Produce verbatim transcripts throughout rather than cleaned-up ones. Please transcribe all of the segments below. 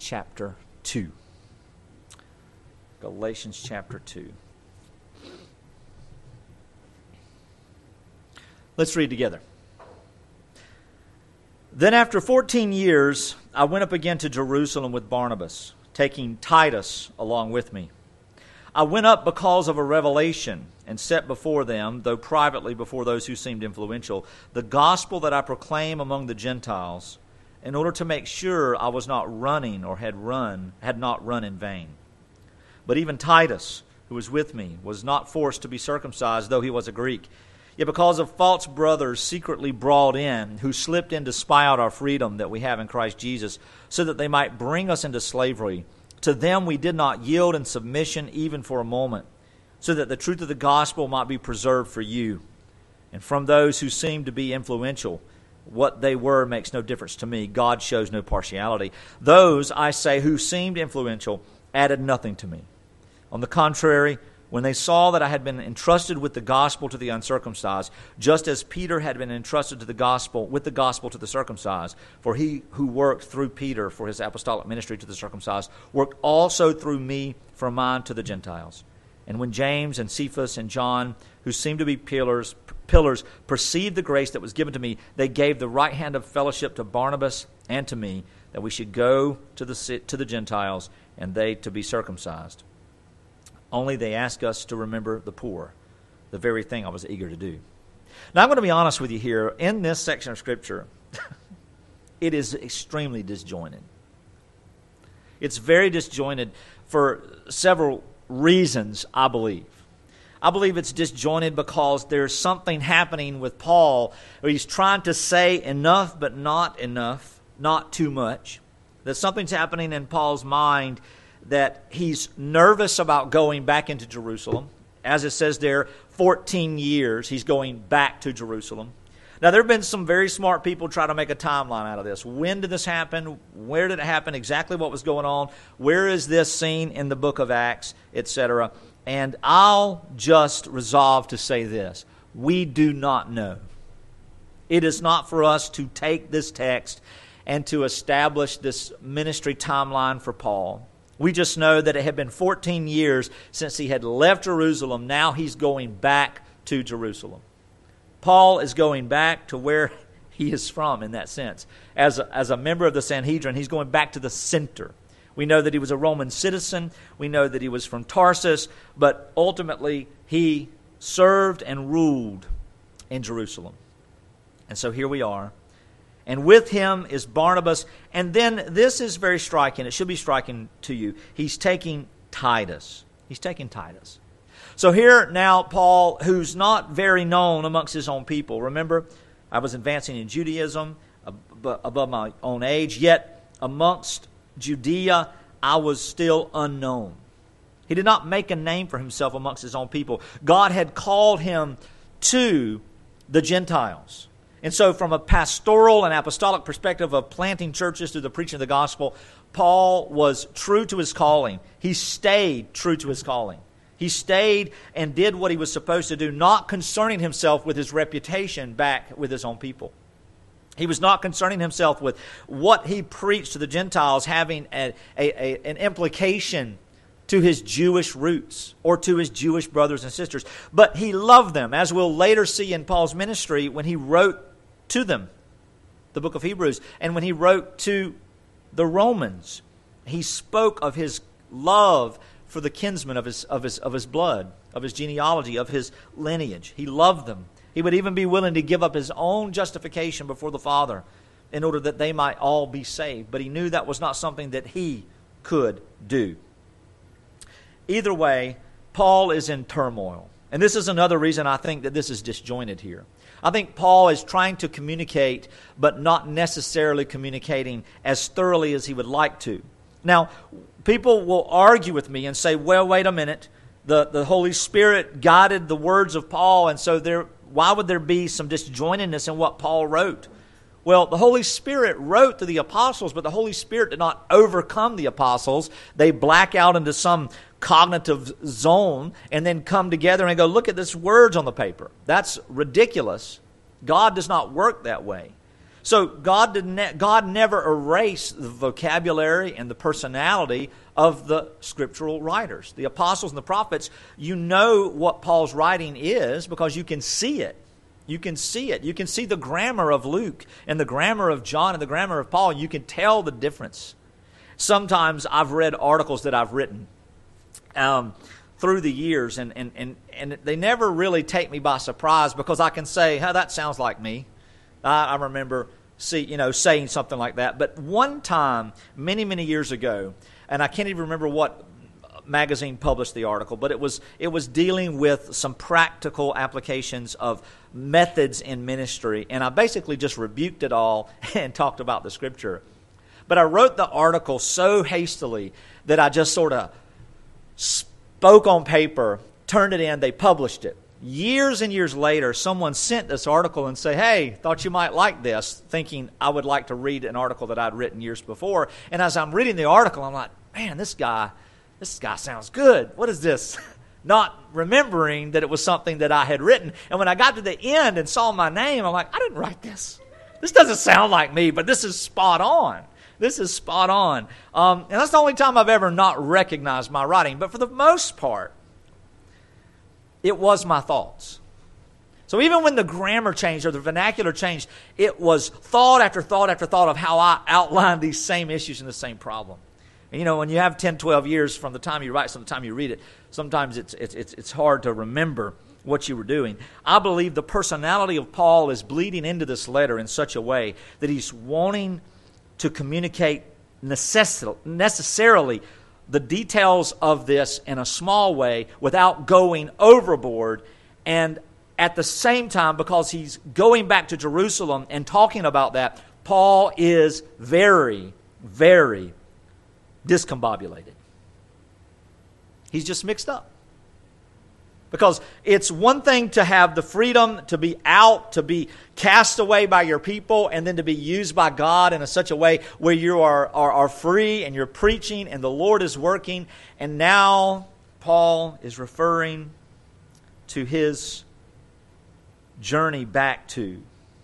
chapter two. Galatians chapter two. Let's read together. Then after fourteen years, I went up again to Jerusalem with Barnabas, taking Titus along with me. I went up because of a revelation and set before them, though privately before those who seemed influential, the gospel that I proclaim among the Gentiles, in order to make sure I was not running or had run, had not run in vain. But even Titus, who was with me, was not forced to be circumcised, though he was a Greek. Yet because of false brothers secretly brought in, who slipped in to spy out our freedom that we have in Christ Jesus, so that they might bring us into slavery, to them we did not yield in submission even for a moment, so that the truth of the gospel might be preserved for you. And from those who seemed to be influential, what they were makes no difference to me. God shows no partiality. Those, I say, who seemed influential added nothing to me. On the contrary, when they saw that I had been entrusted with the gospel to the uncircumcised, just as Peter had been entrusted to the gospel with the gospel to the circumcised, for he who worked through Peter for his apostolic ministry to the circumcised worked also through me for mine to the Gentiles. And when James and Cephas and John, who seemed to be pillars, pillars, perceived the grace that was given to me, they gave the right hand of fellowship to Barnabas and to me, that we should go to the to the Gentiles, and they to be circumcised. Only they ask us to remember the poor, the very thing I was eager to do. Now, I'm going to be honest with you here. In this section of Scripture, it is extremely disjointed. It's very disjointed for several reasons, I believe. I believe it's disjointed because there's something happening with Paul where he's trying to say enough but not enough, not too much. That something's happening in Paul's mind that he's nervous about going back into Jerusalem. As it says there, fourteen years he's going back to Jerusalem. Now, there have been some very smart people try to make a timeline out of this. When did this happen? Where did it happen? Exactly what was going on? Where is this seen in the book of Acts, et cetera? And I'll just resolve to say this. We do not know. It is not for us to take this text and to establish this ministry timeline for Paul. We just know that it had been fourteen years since he had left Jerusalem. Now he's going back to Jerusalem. Paul is going back to where he is from in that sense. As a, as a member of the Sanhedrin, he's going back to the center. We know that he was a Roman citizen. We know that he was from Tarsus. But ultimately, he served and ruled in Jerusalem. And so here we are. And with him is Barnabas. And then this is very striking. It should be striking to you. He's taking Titus. He's taking Titus. So here now Paul, who's not very known amongst his own people. Remember, I was advancing in Judaism above my own age. Yet amongst Judea, I was still unknown. He did not make a name for himself amongst his own people. God had called him to the Gentiles. And so from a pastoral and apostolic perspective of planting churches through the preaching of the gospel, Paul was true to his calling. He stayed true to his calling. He stayed and did what he was supposed to do, not concerning himself with his reputation back with his own people. He was not concerning himself with what he preached to the Gentiles having a, a, a, an implication to his Jewish roots or to his Jewish brothers and sisters. But he loved them, as we'll later see in Paul's ministry when he wrote to them, the book of Hebrews, and when he wrote to the Romans, he spoke of his love for the kinsmen of his of his of his blood, of his genealogy, of his lineage. He loved them. He would even be willing to give up his own justification before the Father in order that they might all be saved. But he knew that was not something that he could do. Either way, Paul is in turmoil. And this is another reason I think that this is disjointed here. I think Paul is trying to communicate, but not necessarily communicating as thoroughly as he would like to. Now, people will argue with me and say, well, wait a minute. The, the Holy Spirit guided the words of Paul, and so there, why would there be some disjointedness in what Paul wrote? Well, the Holy Spirit wrote to the apostles, but the Holy Spirit did not overcome the apostles. They black out into some cognitive zone and then come together and go, look at this words on the paper. That's ridiculous. God does not work that way. So God did ne- God never erased the vocabulary and the personality of the scriptural writers. The apostles and the prophets, you know what Paul's writing is because you can see it. You can see it. You can see the grammar of Luke and the grammar of John and the grammar of Paul. You can tell the difference. Sometimes I've read articles that I've written um, through the years, and, and, and, and they never really take me by surprise because I can say, hey, that sounds like me. I, I remember see, you know, saying something like that. But one time, many, many years ago, and I can't even remember what magazine published the article, but it was it was dealing with some practical applications of methods in ministry, and I basically just rebuked it all and talked about the Scripture. But I wrote the article so hastily that I just sort of spoke on paper, turned it in, they published it. Years and years later, someone sent this article and say, hey, thought you might like this, thinking I would like to read an article that I'd written years before. And as I'm reading the article, I'm like, man, this guy, this guy sounds good. What is this? Not remembering that it was something that I had written. And when I got to the end and saw my name, I'm like, I didn't write this. This doesn't sound like me, but this is spot on. This is spot on. Um, and that's the only time I've ever not recognized my writing. But for the most part, it was my thoughts. So even when the grammar changed or the vernacular changed, it was thought after thought after thought of how I outlined these same issues and the same problem. And you know, when you have ten, twelve years from the time you write to the time you read it, sometimes it's, it's, it's, it's hard to remember what you were doing. I believe the personality of Paul is bleeding into this letter in such a way that he's wanting to communicate necess- necessarily the details of this in a small way without going overboard, and at the same time, because he's going back to Jerusalem and talking about that, Paul is very, very discombobulated. He's just mixed up. Because it's one thing to have the freedom to be out, to be cast away by your people, and then to be used by God in a such a way where you are, are, are free and you're preaching and the Lord is working. And now Paul is referring to his journey back to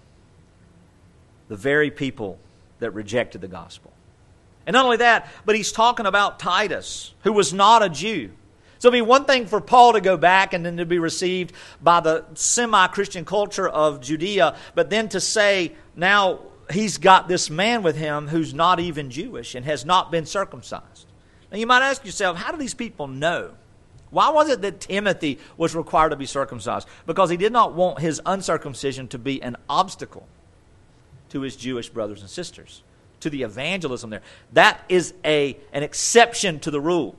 the very people that rejected the gospel. And not only that, but he's talking about Titus, who was not a Jew. So it'd be one thing for Paul to go back and then to be received by the semi-Christian culture of Judea, but then to say now he's got this man with him who's not even Jewish and has not been circumcised. Now you might ask yourself, how do these people know? Why was it that Timothy was required to be circumcised? Because he did not want his uncircumcision to be an obstacle to his Jewish brothers and sisters, to the evangelism there. That is a an exception to the rule.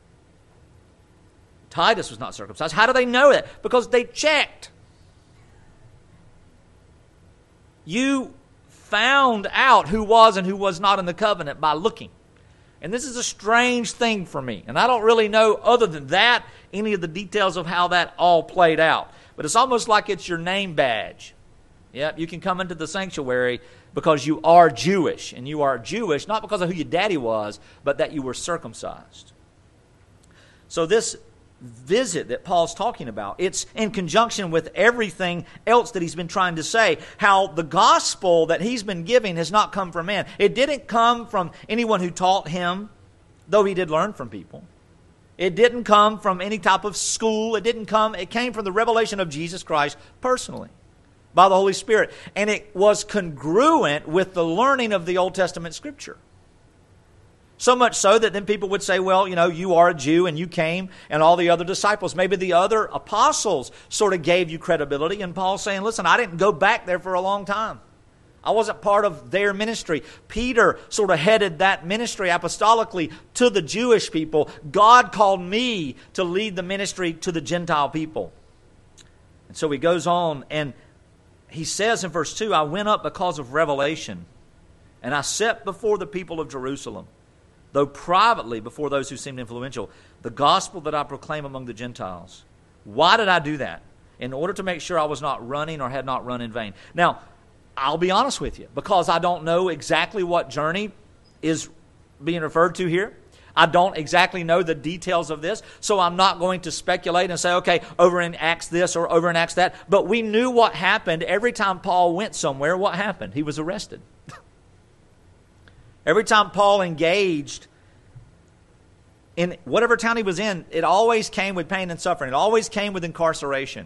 Titus was not circumcised. How do they know that? Because they checked. You found out who was and who was not in the covenant by looking. And this is a strange thing for me. And I don't really know, other than that, any of the details of how that all played out. But it's almost like it's your name badge. Yep, you can come into the sanctuary because you are Jewish. And you are Jewish not because of who your daddy was, but that you were circumcised. So this visit that Paul's talking about, it's in conjunction with everything else that he's been trying to say. How the gospel that he's been giving has not come from man. It didn't come from anyone who taught him, though he did learn from people. It didn't come from any type of school. It didn't come, it came from the revelation of Jesus Christ personally by the Holy Spirit. And it was congruent with the learning of the Old Testament Scripture. So much so that then people would say, well, you know, you are a Jew and you came, and all the other disciples, maybe the other apostles sort of gave you credibility. And Paul's saying, listen, I didn't go back there for a long time. I wasn't part of their ministry. Peter sort of headed that ministry apostolically to the Jewish people. God called me to lead the ministry to the Gentile people. And so he goes on and he says in verse two, I went up because of revelation, and I set before the people of Jerusalem, though privately before those who seemed influential, the gospel that I proclaim among the Gentiles. Why did I do that? In order to make sure I was not running or had not run in vain. Now, I'll be honest with you, because I don't know exactly what journey is being referred to here. I don't exactly know the details of this, so I'm not going to speculate and say, okay, over in Acts this or over in Acts that. But we knew what happened. Every time Paul went somewhere, what happened? He was arrested. Every time Paul engaged in whatever town he was in, it always came with pain and suffering. It always came with incarceration.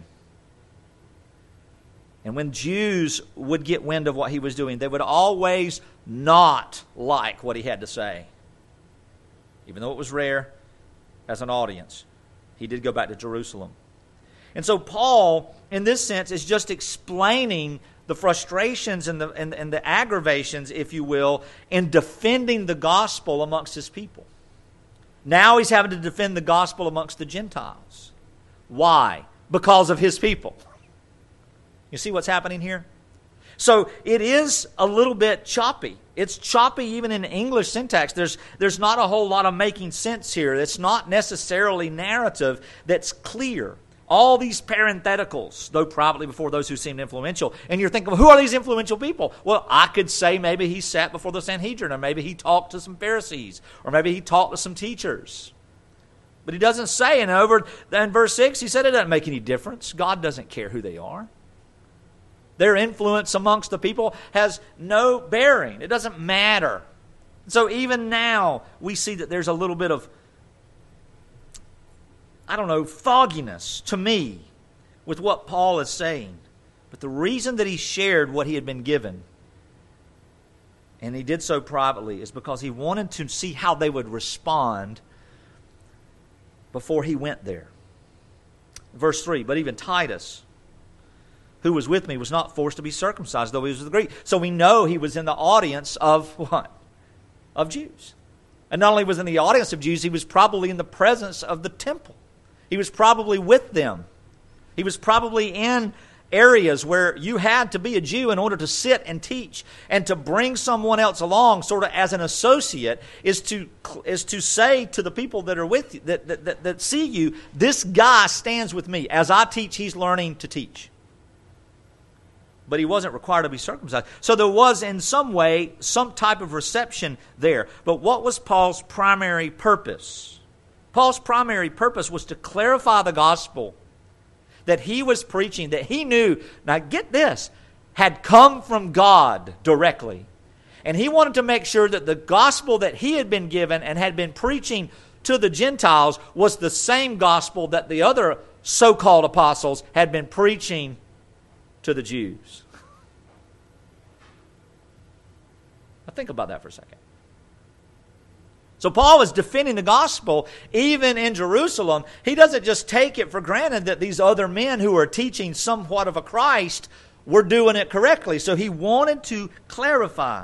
And when Jews would get wind of what he was doing, they would always not like what he had to say. Even though it was rare as an audience, he did go back to Jerusalem. And so Paul, in this sense, is just explaining the frustrations and the, and, and the aggravations, if you will, in defending the gospel amongst his people. Now he's having to defend the gospel amongst the Gentiles. Why? Because of his people. You see what's happening here? So it is a little bit choppy. It's choppy even in English syntax. There's, there's not a whole lot of making sense here. It's not necessarily narrative that's clear. All these parentheticals, though probably before those who seemed influential. And you're thinking, well, who are these influential people? Well, I could say maybe he sat before the Sanhedrin, or maybe he talked to some Pharisees, or maybe he talked to some teachers. But he doesn't say, and over in verse six, he said it doesn't make any difference. God doesn't care who they are. Their influence amongst the people has no bearing. It doesn't matter. So even now, we see that there's a little bit of, I don't know, fogginess to me with what Paul is saying. But the reason that he shared what he had been given, and he did so privately, is because he wanted to see how they would respond before he went there. Verse three, but even Titus, who was with me, was not forced to be circumcised, though he was a Greek. So we know he was in the audience of what? Of Jews. And not only was in the audience of Jews, he was probably in the presence of the temple. He was probably with them. He was probably in areas where you had to be a Jew in order to sit and teach. And to bring someone else along sort of as an associate is to is to say to the people that are with you, that, that, that, that see you, this guy stands with me. As I teach, he's learning to teach. But he wasn't required to be circumcised. So there was in some way some type of reception there. But what was Paul's primary purpose? Paul's primary purpose was to clarify the gospel that he was preaching, that he knew, now get this, had come from God directly. And he wanted to make sure that the gospel that he had been given and had been preaching to the Gentiles was the same gospel that the other so-called apostles had been preaching to the Jews. Now think about that for a second. So Paul is defending the gospel even in Jerusalem. He doesn't just take it for granted that these other men who are teaching somewhat of a Christ were doing it correctly. So he wanted to clarify.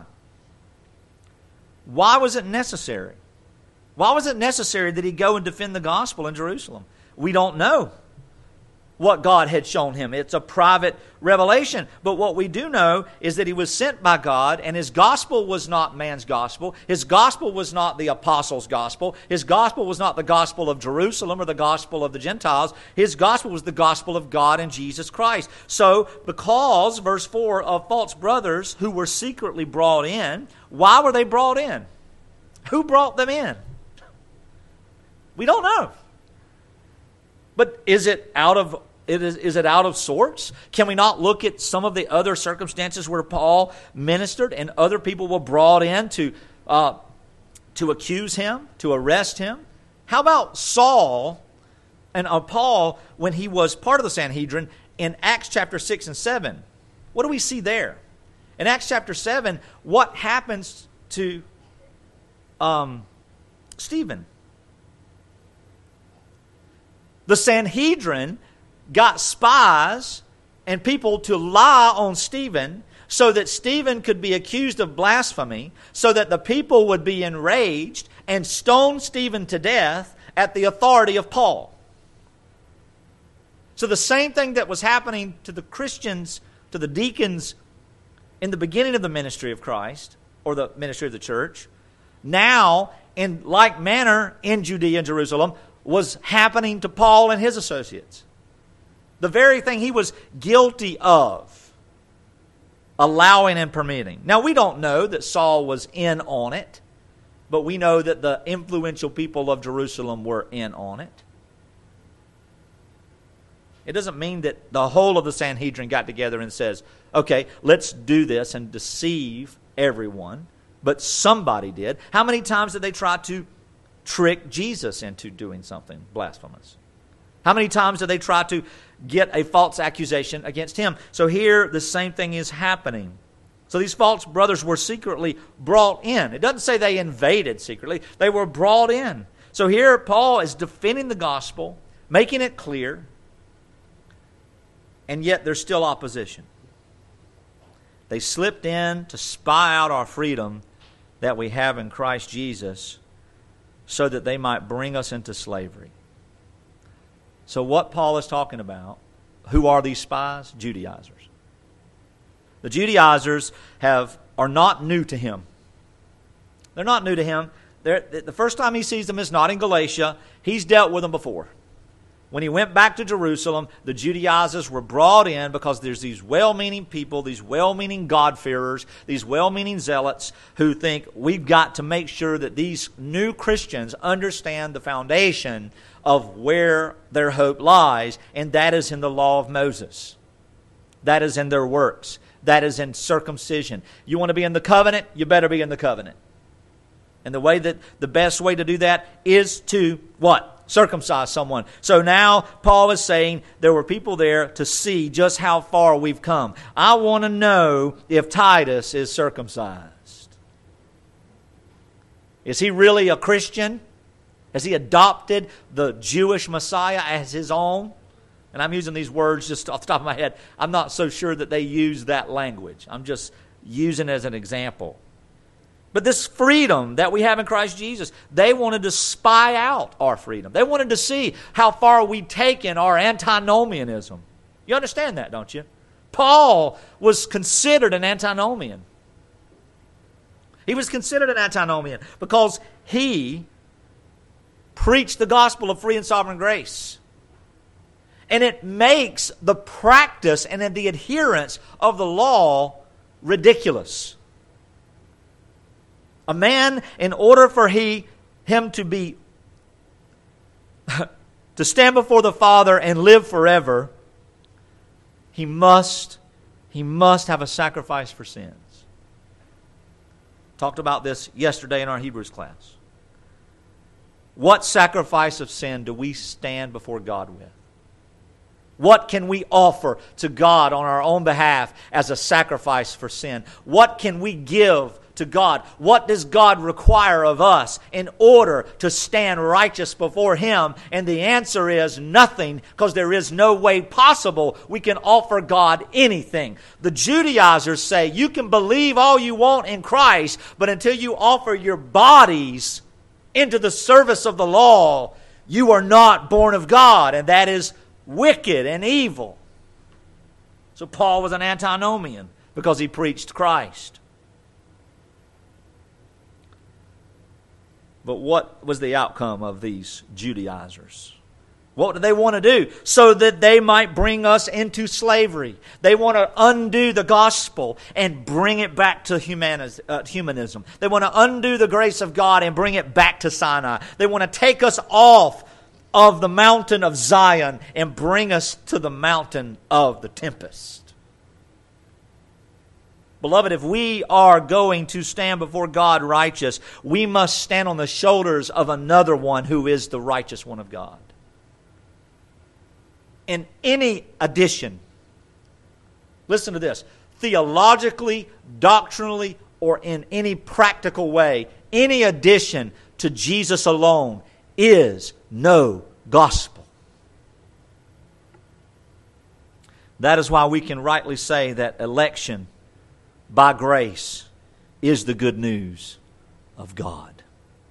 Why was it necessary? Why was it necessary that he go and defend the gospel in Jerusalem? We don't know what God had shown him. It's a private revelation. But what we do know is that he was sent by God, and his gospel was not man's gospel. His gospel was not the apostles' gospel. His gospel was not the gospel of Jerusalem or the gospel of the Gentiles. His gospel was the gospel of God and Jesus Christ. So, because, verse four, of false brothers who were secretly brought in, why were they brought in? Who brought them in? We don't know. But is it out of it is, is it out of sorts? Can we not look at some of the other circumstances where Paul ministered and other people were brought in to uh, to accuse him, to arrest him? How about Saul and uh, Paul when he was part of the Sanhedrin in Acts chapter six and seven? What do we see there? In Acts chapter seven, what happens to um, Stephen? The Sanhedrin got spies and people to lie on Stephen so that Stephen could be accused of blasphemy, so that the people would be enraged and stone Stephen to death at the authority of Paul. So the same thing that was happening to the Christians, to the deacons in the beginning of the ministry of Christ, or the ministry of the church, now in like manner in Judea and Jerusalem, was happening to Paul and his associates. The very thing he was guilty of, allowing and permitting. Now, we don't know that Saul was in on it. but we know that the influential people of Jerusalem were in on it. It doesn't mean that the whole of the Sanhedrin got together and says, okay, let's do this and deceive everyone. But somebody did. How many times did they try to trick Jesus into doing something blasphemous? How many times did they try to get a false accusation against him? So here the same thing is happening. So these false brothers were secretly brought in. It doesn't say they invaded secretly. They were brought in. So here Paul is defending the gospel, making it clear, and yet there's still opposition. They slipped in to spy out our freedom that we have in Christ Jesus so that they might bring us into slavery. So what Paul is talking about, who are these spies? Judaizers. The Judaizers have are not new to him. They're not new to him. They're, the first time he sees them is not in Galatia. He's dealt with them before. When he went back to Jerusalem, the Judaizers were brought in because there's these well-meaning people, these well-meaning God-fearers, these well-meaning zealots who think we've got to make sure that these new Christians understand the foundation of where their hope lies, and that is in the law of Moses. That is in their works. That is in circumcision. You want to be in the covenant? You better be in the covenant. And the way that the best way to do that is to what? Circumcise someone. So now Paul is saying there were people there to see just how far we've come. I want to know if Titus is circumcised. Is he really a Christian? Has he adopted the Jewish Messiah as his own? And I'm using these words just off the top of my head. I'm not so sure that they use that language. I'm just using it as an example. But this freedom that we have in Christ Jesus, they wanted to spy out our freedom. They wanted to see how far we'd taken our antinomianism. You understand that, don't you? Paul was considered an antinomian. He was considered an antinomian because he preached the gospel of free and sovereign grace. And it makes the practice and the adherence of the law ridiculous. A man, in order for he him to be to stand before the Father and live forever, he must he must have a sacrifice for sins. Talked about this yesterday in our Hebrews class. What sacrifice of sin do we stand before God with? What can we offer to God on our own behalf as a sacrifice for sin? What can we give to God? What does God require of us in order to stand righteous before Him? And the answer is nothing, because there is no way possible we can offer God anything. The Judaizers say you can believe all you want in Christ, but until you offer your bodies into the service of the law, you are not born of God, and that is wicked and evil. So Paul was an antinomian because he preached Christ. But what was the outcome of these Judaizers? What do they want to do? So that they might bring us into slavery. They want to undo the gospel and bring it back to humanism. They want to undo the grace of God and bring it back to Sinai. They want to take us off of the mountain of Zion and bring us to the mountain of the tempest. Beloved, if we are going to stand before God righteous, we must stand on the shoulders of another one who is the righteous one of God. In any addition, listen to this, theologically, doctrinally, or in any practical way, any addition to Jesus alone is no gospel. That is why we can rightly say that election by grace is the good news of God.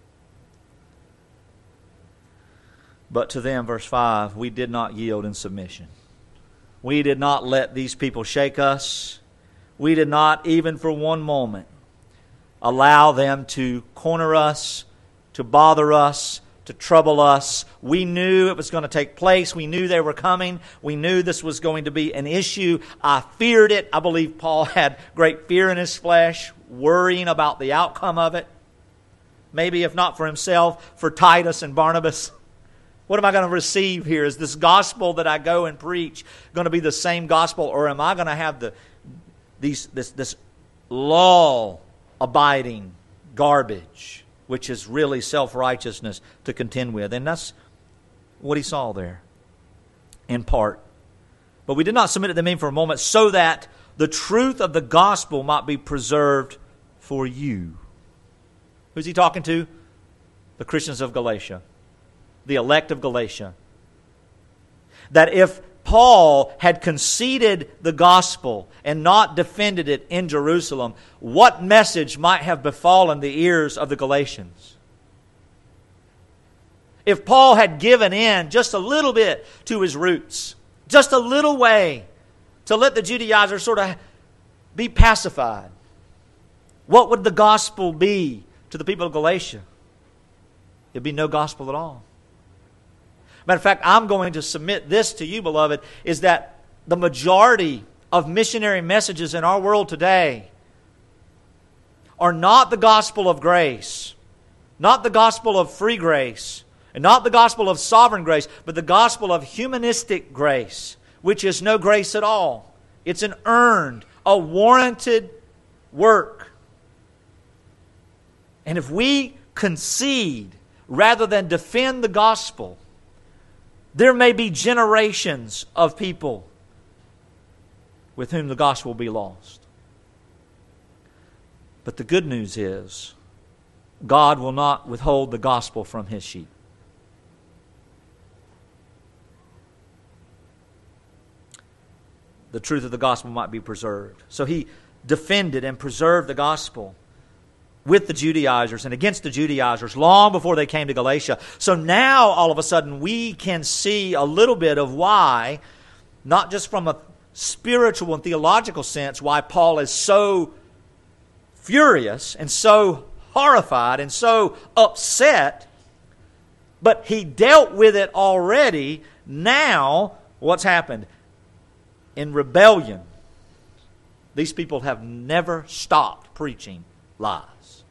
But to them, verse five, we did not yield in submission. We did not let these people shake us. We did not, even for one moment, allow them to corner us, to bother us, to trouble us. We knew it was going to take place. We knew they were coming. We knew this was going to be an issue. I feared it. I believe Paul had great fear in his flesh, worrying about the outcome of it. maybe if not for himself, for Titus and Barnabas? What am I going to receive here? Is this gospel that I go and preach going to be the same gospel, or am I going to have the these this this law-abiding garbage, which is really self-righteousness, to contend with? And that's what he saw there, in part. But we did not submit to them for a moment, so that the truth of the gospel might be preserved for you. Who's he talking to? The Christians of Galatia. The elect of Galatia. That if Paul had conceded the gospel and not defended it in Jerusalem, what message might have befallen the ears of the Galatians? If Paul had given in just a little bit to his roots, just a little way, to let the Judaizers sort of be pacified, what would the gospel be to the people of Galatia? It'd be no gospel at all. Matter of fact, I'm going to submit this to you, beloved, is that the majority of missionary messages in our world today are not the gospel of grace, not the gospel of free grace, and not the gospel of sovereign grace, but the gospel of humanistic grace, which is no grace at all. It's an earned, a warranted work. And if we concede rather than defend the gospel, there may be generations of people with whom the gospel will be lost. But the good news is, God will not withhold the gospel from His sheep. The truth of the gospel might be preserved. So he defended and preserved the gospel with the Judaizers and against the Judaizers long before they came to Galatia. So now, all of a sudden, we can see a little bit of why, not just from a spiritual and theological sense, why Paul is so furious and so horrified and so upset, but he dealt with it already. Now, what's happened? In rebellion, these people have never stopped preaching lies.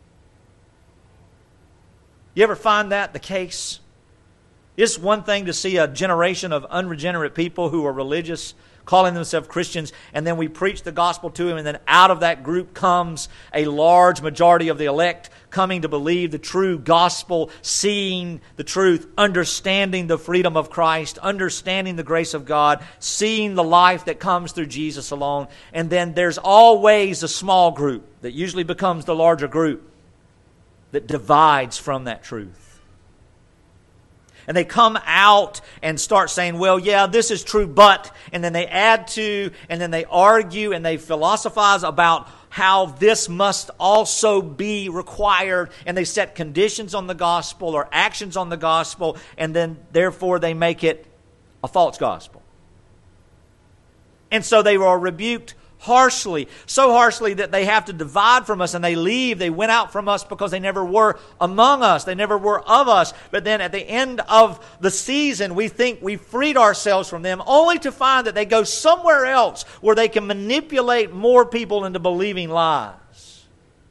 You ever find that the case? It's one thing to see a generation of unregenerate people who are religious, calling themselves Christians, and then we preach the gospel to them, and then out of that group comes a large majority of the elect coming to believe the true gospel, seeing the truth, understanding the freedom of Christ, understanding the grace of God, seeing the life that comes through Jesus alone. And then there's always a small group that usually becomes the larger group that divides from that truth. And they come out and start saying, well, yeah, this is true, but, and then they add to, and then they argue and they philosophize about how this must also be required, and they set conditions on the gospel or actions on the gospel, and then therefore they make it a false gospel. And so they are rebuked harshly, so harshly that they have to divide from us and they leave. They went out from us because they never were among us. They never were of us. But then at the end of the season, we think we freed ourselves from them, only to find that they go somewhere else where they can manipulate more people into believing lies.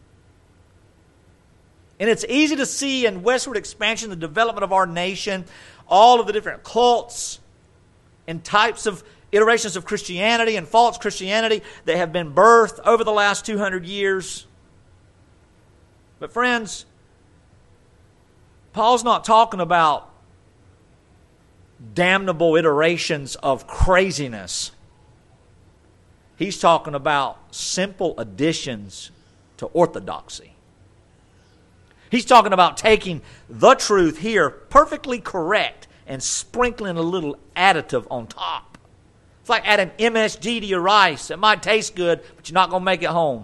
And it's easy to see in westward expansion, the development of our nation, all of the different cults and types of iterations of Christianity and false Christianity that have been birthed over the last two hundred years. But friends, Paul's not talking about damnable iterations of craziness. He's talking about simple additions to orthodoxy. He's talking about taking the truth here, perfectly correct, and sprinkling a little additive on top. It's like adding M S G to your rice. It might taste good, but you're not going to make it home.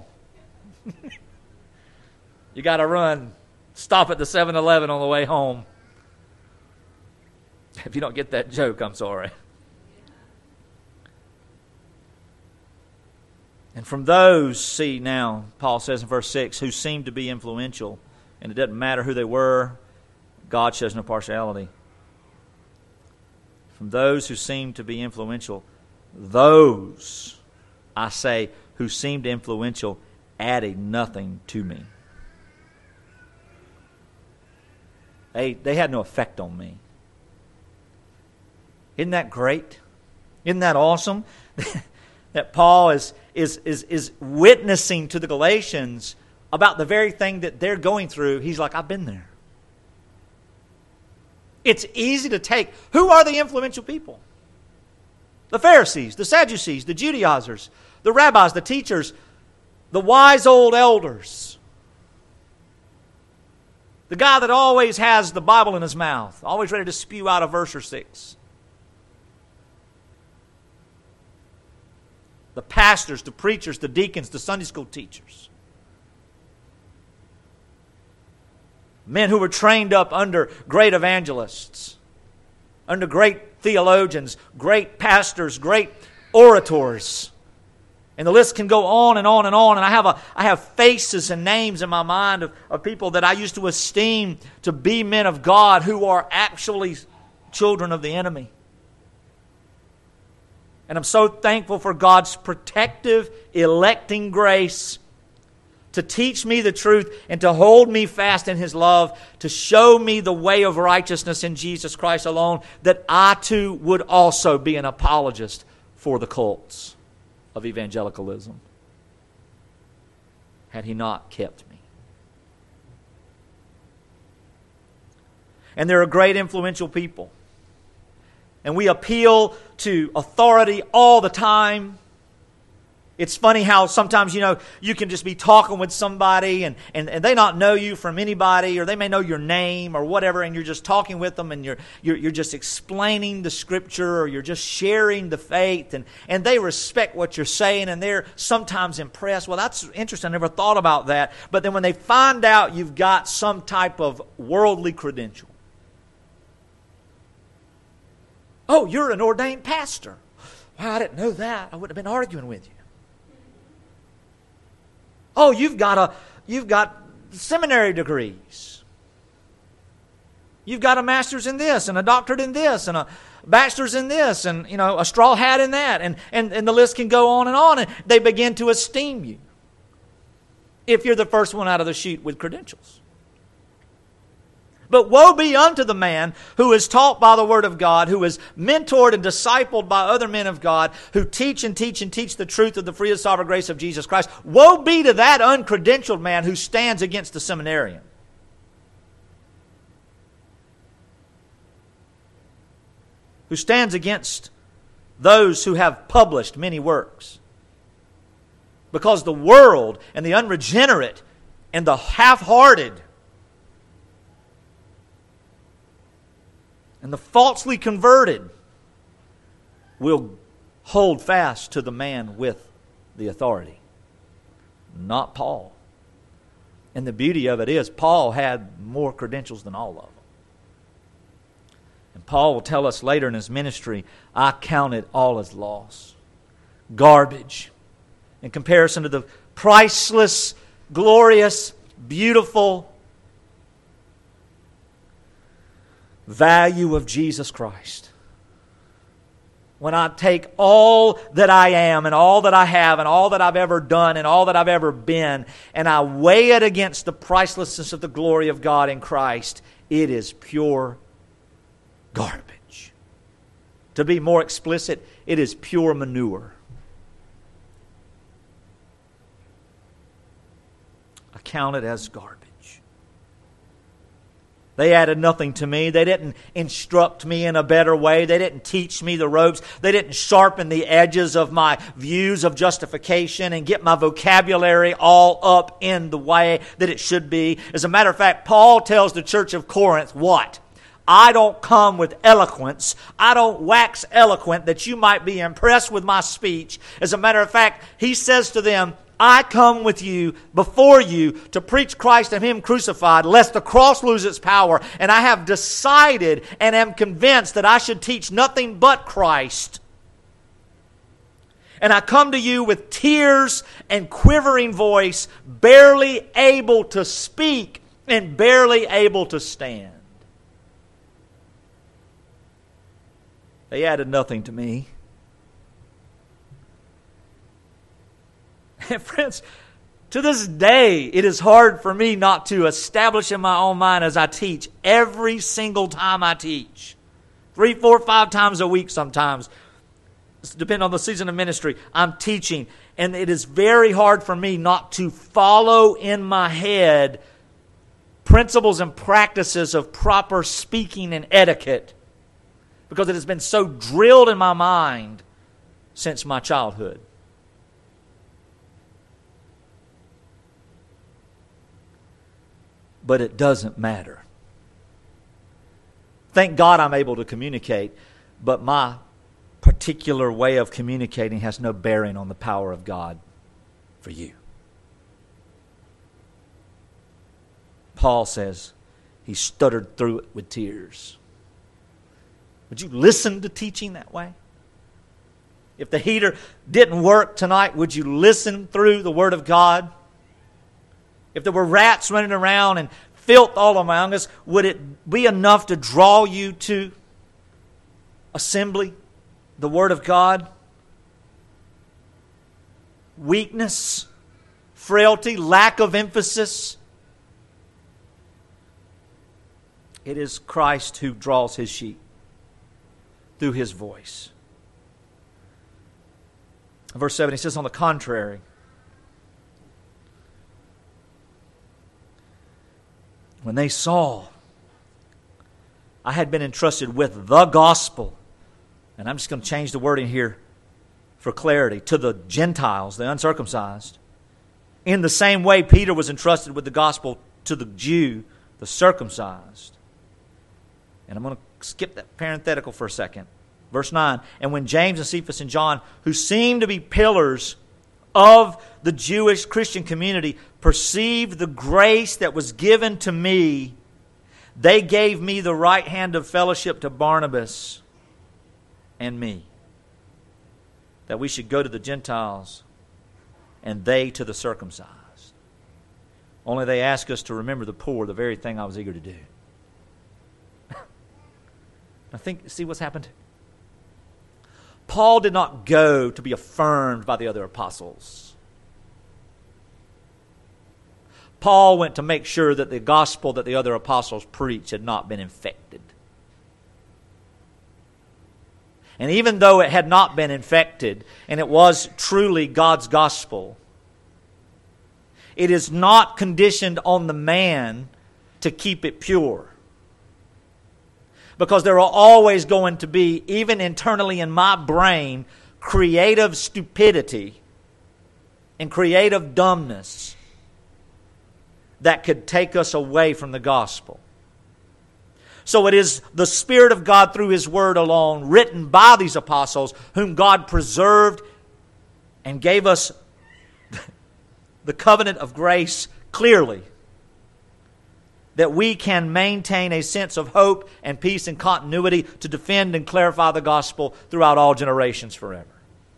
You got to run, stop at the seven eleven on the way home. If you don't get that joke, I'm sorry. And from those, see now, Paul says in verse six, who seemed to be influential, and it doesn't matter who they were, God shows no partiality. From those who seemed to be influential, those, I say, who seemed influential, added nothing to me. they, they had no effect on me. Isn't that great? Isn't that awesome? That Paul is, is, is, is witnessing to the Galatians about the very thing that they're going through. He's like, I've been there. It's easy to take. Who are the influential people? The Pharisees, the Sadducees, the Judaizers, the rabbis, the teachers, the wise old elders. The guy that always has the Bible in his mouth, always ready to spew out a verse or six. The pastors, the preachers, the deacons, the Sunday school teachers. Men who were trained up under great evangelists, under great theologians, great pastors, great orators. And the list can go on and on and on. And I have a I have faces and names in my mind of, of people that I used to esteem to be men of God who are actually children of the enemy. And I'm so thankful for God's protective, electing grace to teach me the truth and to hold me fast in His love, to show me the way of righteousness in Jesus Christ alone, that I too would also be an apologist for the cults of evangelicalism, had He not kept me. And there are great influential people. And we appeal to authority all the time. It's funny how sometimes, you know, you can just be talking with somebody and, and, and they not know you from anybody, or they may know your name or whatever, and you're just talking with them and you're you're, you're just explaining the Scripture, or you're just sharing the faith, and, and they respect what you're saying, and they're sometimes impressed. Well, that's interesting. I never thought about that. But then when they find out you've got some type of worldly credential. Oh, you're an ordained pastor. Wow, I didn't know that. I wouldn't have been arguing with you. Oh, you've got a you've got seminary degrees. You've got a master's in this, and a doctorate in this, and a bachelor's in this, and you know, a straw hat in that, and, and, and the list can go on and on, and they begin to esteem you if you're the first one out of the chute with credentials. But woe be unto the man who is taught by the Word of God, who is mentored and discipled by other men of God, who teach and teach and teach the truth of the free and sovereign grace of Jesus Christ. Woe be to that uncredentialed man who stands against the seminarian. Who stands against those who have published many works. Because the world and the unregenerate and the half-hearted and the falsely converted will hold fast to the man with the authority, not Paul. And the beauty of it is, Paul had more credentials than all of them. And Paul will tell us later in his ministry, I count it all as loss, garbage, in comparison to the priceless, glorious, beautiful value of Jesus Christ. When I take all that I am and all that I have and all that I've ever done and all that I've ever been, and I weigh it against the pricelessness of the glory of God in Christ, it is pure garbage. To be more explicit, it is pure manure. I count it as garbage. They added nothing to me. They didn't instruct me in a better way. They didn't teach me the ropes. They didn't sharpen the edges of my views of justification and get my vocabulary all up in the way that it should be. As a matter of fact, Paul tells the church of Corinth what? I don't come with eloquence. I don't wax eloquent that you might be impressed with my speech. As a matter of fact, he says to them, I come with you, before you, to preach Christ and Him crucified, lest the cross lose its power. And I have decided and am convinced that I should teach nothing but Christ. And I come to you with tears and quivering voice, barely able to speak and barely able to stand. They added nothing to me. And friends, To this day, it is hard for me not to establish in my own mind as I teach, every single time I teach. Three, four, five times a week sometimes, depending on the season of ministry, I'm teaching. And it is very hard for me not to follow in my head principles and practices of proper speaking and etiquette, because it has been so drilled in my mind since my childhood. But it doesn't matter. Thank God I'm able to communicate, but my particular way of communicating has no bearing on the power of God for you. Paul says he stuttered through it with tears. Would you listen to teaching that way? If the heater didn't work tonight, would you listen through the Word of God? If there were rats running around and filth all among us, would it be enough to draw you to assembly, the Word of God? Weakness, frailty, lack of emphasis. It is Christ who draws His sheep through His voice. Verse seven, he says, on the contrary, when they saw I had been entrusted with the gospel, and I'm just going to change the wording here for clarity, to the Gentiles, the uncircumcised, in the same way Peter was entrusted with the gospel to the Jew, the circumcised. And I'm going to skip that parenthetical for a second. Verse nine, and when James and Cephas and John, who seemed to be pillars of the Jewish Christian community, perceived the grace that was given to me, they gave me the right hand of fellowship to Barnabas and me, that we should go to the Gentiles and they to the circumcised. Only they ask us to remember the poor, the very thing I was eager to do. I think, see what's happened? Paul did not go to be affirmed by the other apostles. Paul went to make sure that the gospel that the other apostles preached had not been infected. And even though it had not been infected, and it was truly God's gospel, it is not conditioned on the man to keep it pure. Because there are always going to be, even internally in my brain, creative stupidity and creative dumbness that could take us away from the gospel. So it is the Spirit of God through His Word alone, written by these apostles, whom God preserved and gave us the covenant of grace clearly, that we can maintain a sense of hope and peace and continuity to defend and clarify the gospel throughout all generations forever.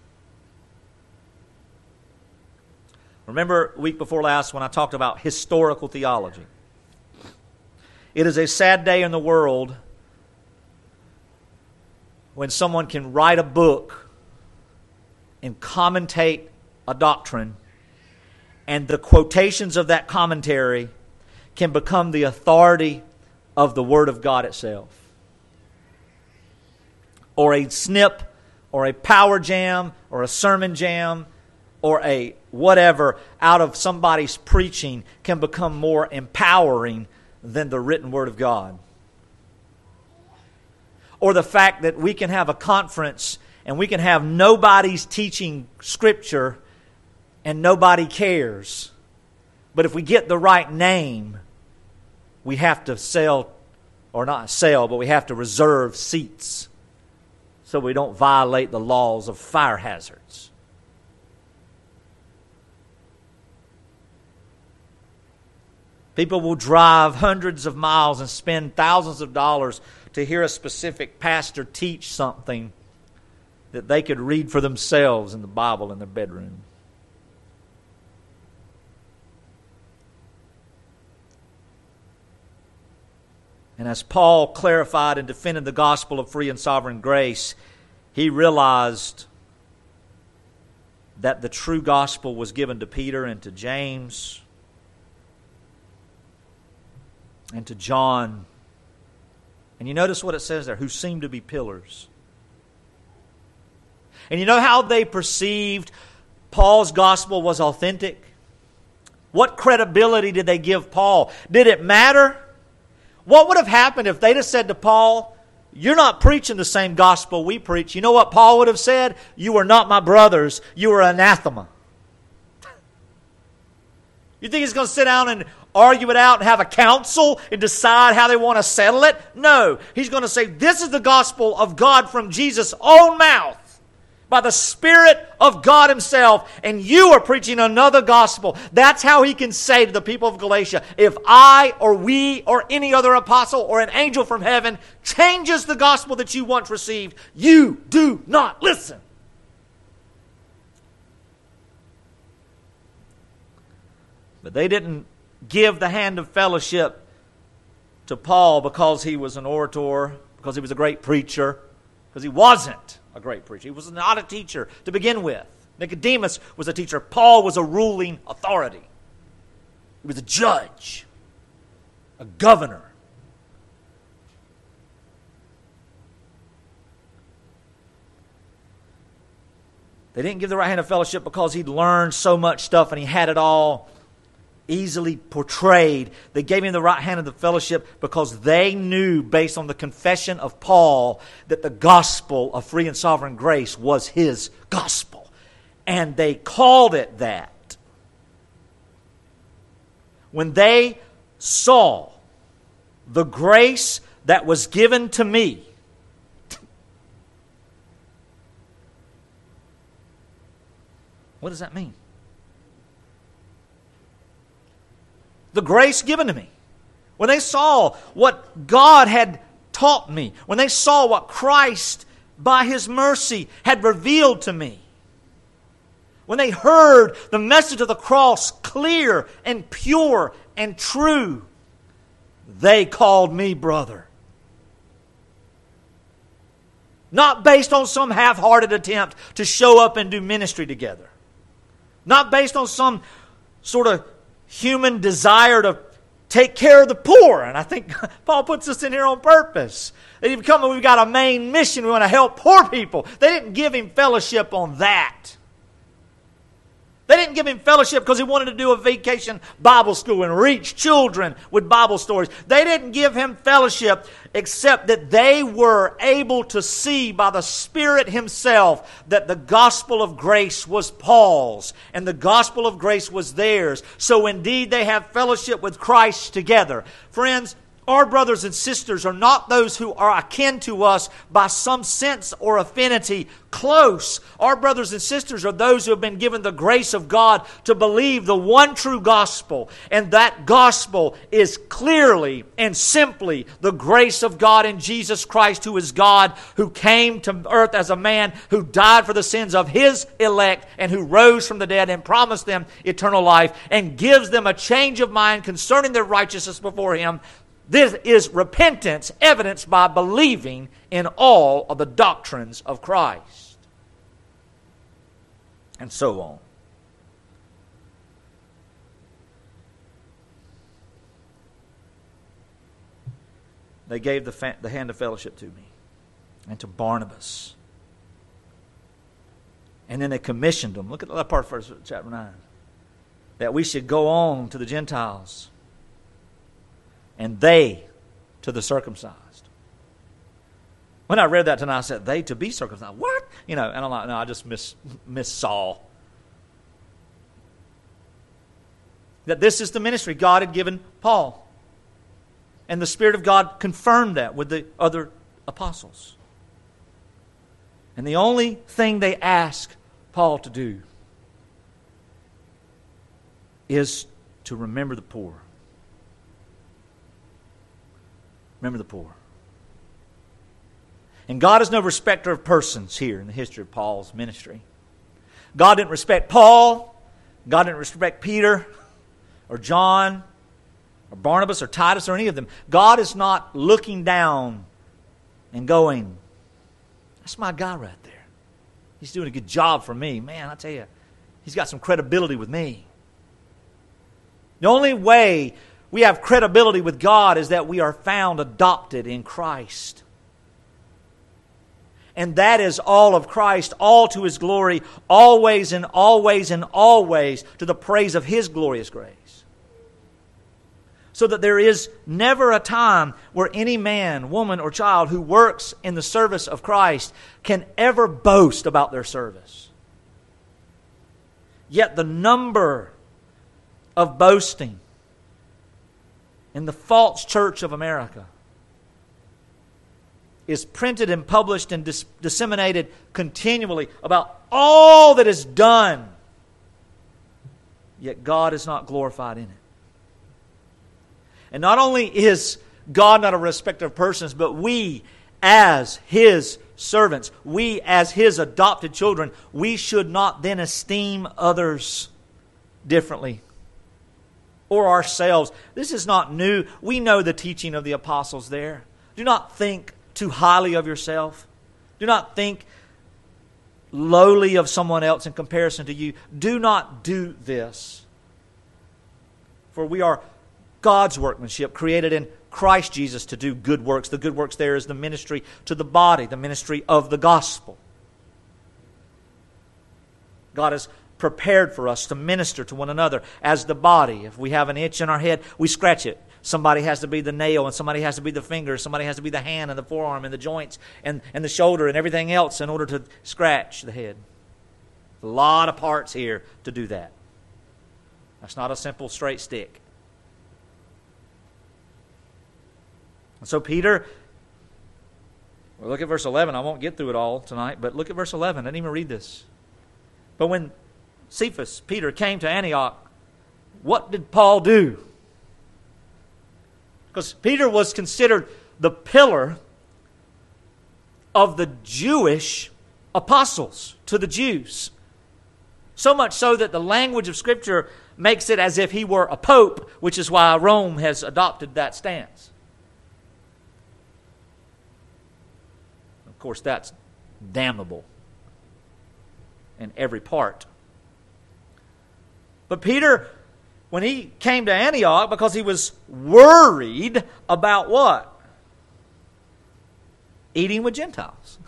Remember week before last when I talked about historical theology. It is a sad day in the world when someone can write a book and commentate a doctrine, and the quotations of that commentary can become the authority of the Word of God itself. Or a snip, or a power jam, or a sermon jam, or a whatever out of somebody's preaching can become more empowering than the written Word of God. Or the fact that we can have a conference and we can have nobody's teaching Scripture and nobody cares. But if we get the right name, we have to sell, or not sell, but we have to reserve seats so we don't violate the laws of fire hazards. People will drive hundreds of miles and spend thousands of dollars to hear a specific pastor teach something that they could read for themselves in the Bible in their bedroom. And as Paul clarified and defended the gospel of free and sovereign grace, he realized that the true gospel was given to Peter and to James and to John. And you notice what it says there, who seemed to be pillars. And you know how they perceived Paul's gospel was authentic? What credibility did they give Paul? Did it matter? What would have happened if they'd have said to Paul, you're not preaching the same gospel we preach? You know what Paul would have said? You are not my brothers. You are anathema. You think he's going to sit down and argue it out and have a council and decide how they want to settle it? No. He's going to say, this is the gospel of God from Jesus' own mouth, by the Spirit of God Himself, and you are preaching another gospel. That's how he can say to the people of Galatia, if I or we or any other apostle or an angel from heaven changes the gospel that you once received, you do not listen. But they didn't give the hand of fellowship to Paul because he was an orator, because he was a great preacher, because he wasn't a great preacher. He was not a teacher to begin with. Nicodemus was a teacher. Paul was a ruling authority. He was a judge, a governor. They didn't give the right hand of fellowship because he'd learned so much stuff and he had it all easily portrayed. They gave him the right hand of the fellowship because they knew, based on the confession of Paul, that the gospel of free and sovereign grace was his gospel. And they called it that. When they saw the grace that was given to me, what does that mean? The grace given to me. When they saw what God had taught me, when they saw what Christ, by His mercy, had revealed to me, when they heard the message of the cross clear and pure and true, they called me brother. Not based on some half-hearted attempt to show up and do ministry together. Not based on some sort of human desire to take care of the poor. And I think Paul puts this in here on purpose. They become, we've got a main mission. We want to help poor people. They didn't give him fellowship on that. They didn't give him fellowship because he wanted to do a vacation Bible school and reach children with Bible stories. They didn't give him fellowship except that they were able to see by the Spirit Himself that the gospel of grace was Paul's and the gospel of grace was theirs. So indeed they have fellowship with Christ together. Friends, our brothers and sisters are not those who are akin to us by some sense or affinity close. Our brothers and sisters are those who have been given the grace of God to believe the one true gospel. And that gospel is clearly and simply the grace of God in Jesus Christ, who is God, who came to earth as a man, who died for the sins of His elect, and who rose from the dead and promised them eternal life and gives them a change of mind concerning their righteousness before Him. This is repentance evidenced by believing in all of the doctrines of Christ. And so on. They gave the, fa- the hand of fellowship to me and to Barnabas. And then they commissioned them. Look at that part of verse chapter nine. That we should go on to the Gentiles, and they to the circumcised. When I read that tonight, I said, they to be circumcised. What? You know, and I'm like, no, I just miss, miss Saul. That this is the ministry God had given Paul. And the Spirit of God confirmed that with the other apostles. And the only thing they ask Paul to do is to remember the poor. Remember the poor. And God is no respecter of persons here in the history of Paul's ministry. God didn't respect Paul. God didn't respect Peter or John or Barnabas or Titus or any of them. God is not looking down and going, that's my guy right there. He's doing a good job for me. Man, I tell you, He's got some credibility with me. The only way we have credibility with God is that we are found adopted in Christ. And that is all of Christ, all to His glory, always and always and always to the praise of His glorious grace. So that there is never a time where any man, woman, or child who works in the service of Christ can ever boast about their service. Yet the number of boasting in the false church of America is printed and published and dis- disseminated continually about all that is done. Yet God is not glorified in it. And not only is God not a respecter of persons, but we as His servants, we as His adopted children, we should not then esteem others differently or ourselves. This is not new. We know the teaching of the apostles there. Do not think too highly of yourself. Do not think lowly of someone else in comparison to you. Do not do this. For we are God's workmanship, created in Christ Jesus to do good works. The good works there is the ministry to the body, the ministry of the gospel. God has prepared for us to minister to one another as the body. If we have an itch in our head, we scratch it. Somebody has to be the nail, and somebody has to be the finger, somebody has to be the hand and the forearm and the joints and, and the shoulder and everything else in order to scratch the head. A lot of parts here to do that. That's not a simple straight stick. And so Peter, well, look at verse eleven. I won't get through it all tonight, but look at verse eleven. I didn't even read this. But when Cephas, Peter, came to Antioch, what did Paul do? Because Peter was considered the pillar of the Jewish apostles to the Jews. So much so that the language of Scripture makes it as if he were a pope, which is why Rome has adopted that stance. Of course, that's damnable in every part. But Peter, when he came to Antioch, because he was worried about what? Eating with Gentiles.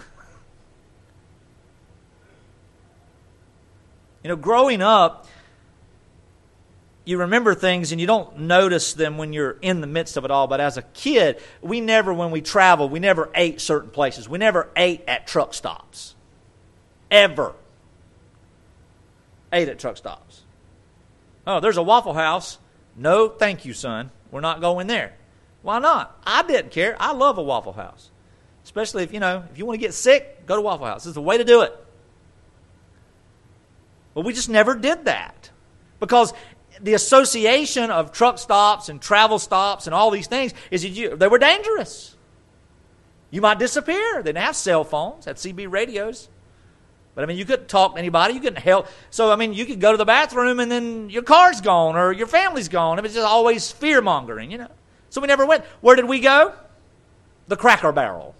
You know, growing up, you remember things and you don't notice them when you're in the midst of it all. But as a kid, we never, when we traveled, we never ate certain places. We never ate at truck stops. Ever. Ate at truck stops. Oh, there's a Waffle House. No, thank you, son. We're not going there. Why not? I didn't care. I love a Waffle House. Especially if, you know, if you want to get sick, go to Waffle House. It's the way to do it. But we just never did that. Because the association of truck stops and travel stops and all these things is that you, they were dangerous. You might disappear. They didn't have cell phones, had C B radios. But, I mean, you couldn't talk to anybody. You couldn't help. So, I mean, you could go to the bathroom and then your car's gone or your family's gone. It was just always fear-mongering, you know. So we never went. Where did we go? The Cracker Barrel.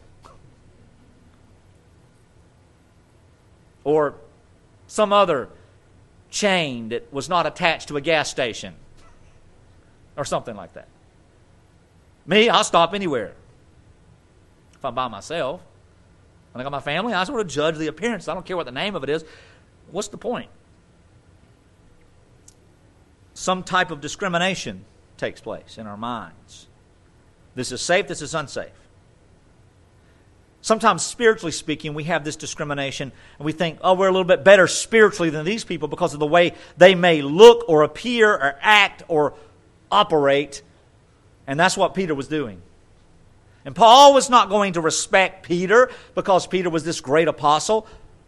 Or some other chain that was not attached to a gas station or something like that. Me, I'll stop anywhere. If I'm by myself, when I got my family, I sort of judge the appearance. I don't care what the name of it is. What's the point? Some type of discrimination takes place in our minds. This is safe, this is unsafe. Sometimes, spiritually speaking, we have this discrimination and we think, oh, we're a little bit better spiritually than these people because of the way they may look or appear or act or operate. And that's what Peter was doing. And Paul was not going to respect Peter because Peter was this great apostle.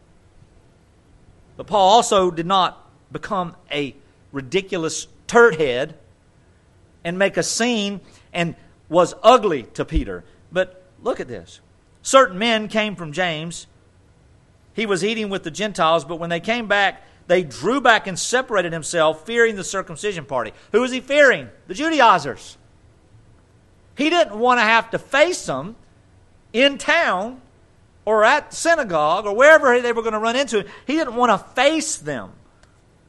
But Paul also did not become a ridiculous turd head and make a scene and was ugly to Peter. But look at this. Certain men came from James. He was eating with the Gentiles, but when they came back, they drew back and separated himself, fearing the circumcision party. Who was he fearing? The Judaizers. He didn't want to have to face them in town or at the synagogue or wherever they were going to run into. He didn't want to face them.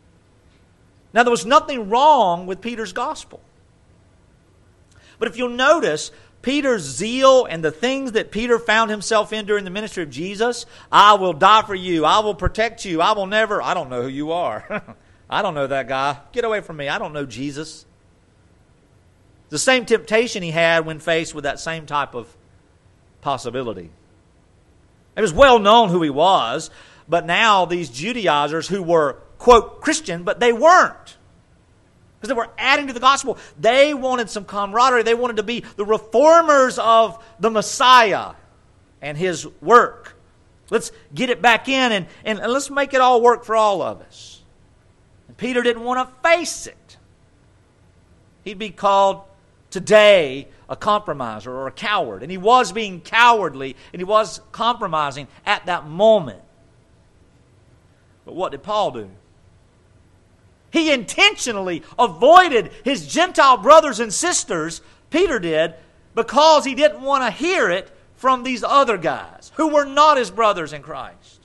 Now, there was nothing wrong with Peter's gospel. But if you'll notice, Peter's zeal and the things that Peter found himself in during the ministry of Jesus, I will die for you, I will protect you, I will never, I don't know who you are. I don't know that guy. Get away from me. I don't know Jesus. The same temptation he had when faced with that same type of possibility. It was well known who he was, but now these Judaizers who were, quote, Christian, but they weren't. Because they were adding to the gospel. They wanted some camaraderie. They wanted to be the reformers of the Messiah and his work. Let's get it back in and, and, and let's make it all work for all of us. And Peter didn't want to face it. He'd be called today a compromiser or a coward. And he was being cowardly and he was compromising at that moment. But what did Paul do? He intentionally avoided his Gentile brothers and sisters, Peter did, because he didn't want to hear it from these other guys who were not his brothers in Christ.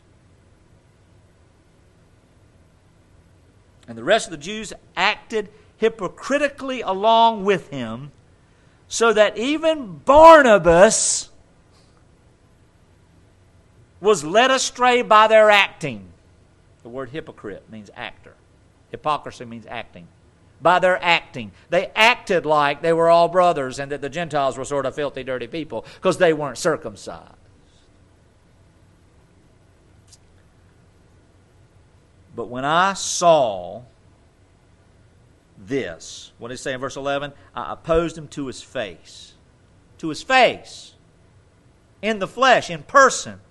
And the rest of the Jews acted hypocritically along with him, so that even Barnabas was led astray by their acting. The word hypocrite means actor. Hypocrisy means acting. By their acting. They acted like they were all brothers and that the Gentiles were sort of filthy, dirty people because they weren't circumcised. But when I saw this, what does it say in verse eleven? I opposed him to his face. To his face. In the flesh, in person.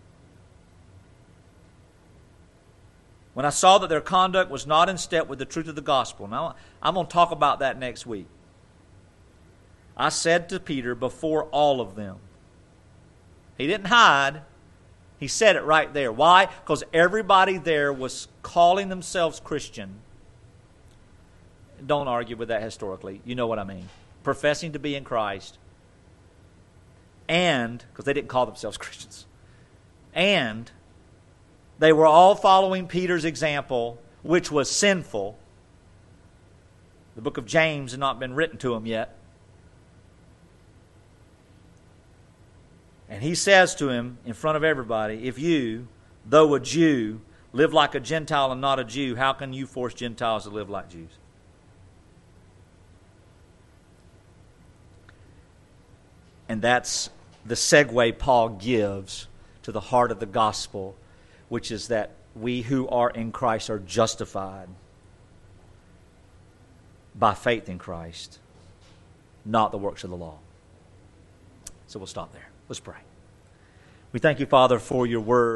When I saw that their conduct was not in step with the truth of the gospel. Now, I'm going to talk about that next week. I said to Peter before all of them. He didn't hide. He said it right there. Why? Because everybody there was calling themselves Christian. Don't argue with that historically. You know what I mean. Professing to be in Christ. And, because they didn't call themselves Christians. And they were all following Peter's example, which was sinful. The book of James had not been written to them yet. And he says to him in front of everybody, if you, though a Jew, live like a Gentile and not a Jew, how can you force Gentiles to live like Jews? And that's the segue Paul gives to the heart of the gospel, which is that we who are in Christ are justified by faith in Christ, not the works of the law. So we'll stop there. Let's pray. We thank you, Father, for your word.